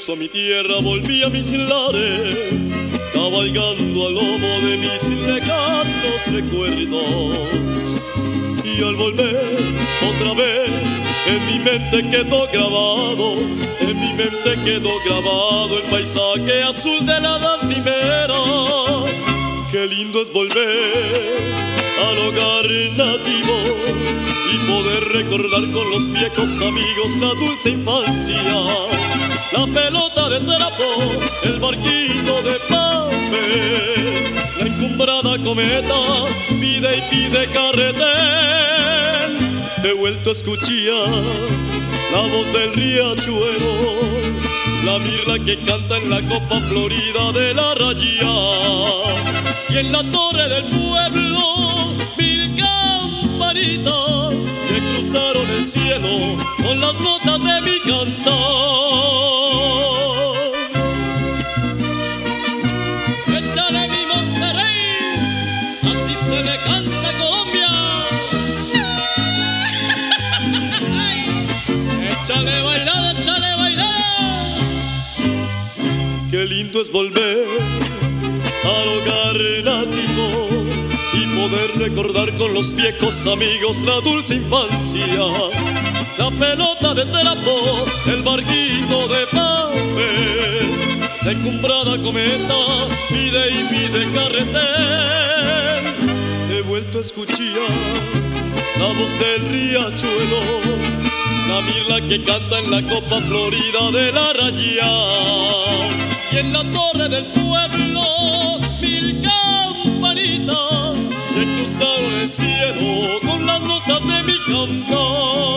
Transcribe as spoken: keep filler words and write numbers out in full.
regreso a mi tierra volví a mis lares, cabalgando al lomo de mis lejanos recuerdos. Y al volver otra vez, en mi mente quedó grabado, en mi mente quedó grabado el paisaje azul de la edad primera. Qué lindo es volver al hogar nativo y poder recordar con los viejos amigos la dulce infancia. La pelota de trapo, el barquito de papel, la encumbrada cometa pide y pide carretén. He vuelto a escuchar la voz del riachuelo, la mirla que canta en la copa florida de la raya. Y en la torre del pueblo mil campanitas que cruzaron el cielo con las notas de mi cantar. Échale mi Monterrey, así se le canta a Colombia. Échale bailar, échale bailar. Qué lindo es volver al hogar nativo y poder recordar con los viejos amigos la dulce infancia. La pelota de trapo, el barquito de papel, la encumbrada cometa pide y pide carretén. He vuelto a escuchar la voz del riachuelo, la mirla que canta en la copa florida de la raya. Y en la torre del pueblo mil campanitas que cruzaron el cielo con las notas de mi cantar.